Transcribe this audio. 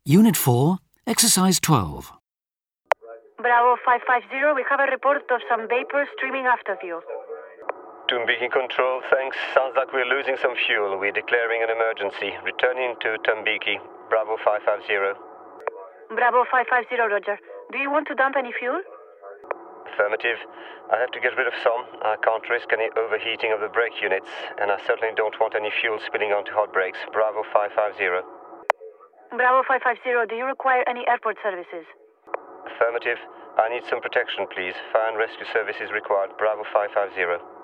Unit 4, Exercise 12. Bravo 550, we have a report of some vapor streaming aft of you. Tambiki Control, thanks. Sounds like we're losing some fuel. We're declaring an emergency. Returning to Tambiki. Bravo 550. Bravo 550, Roger. Do you want to dump any fuel? Affirmative. I have to get rid of some. I can't risk any overheating of the brake units, and I certainly don't want any fuel spilling onto hot brakes. Bravo 550. Bravo 550, do you require any airport services? Affirmative. I need some protection, please. Fire and rescue services required. Bravo 550.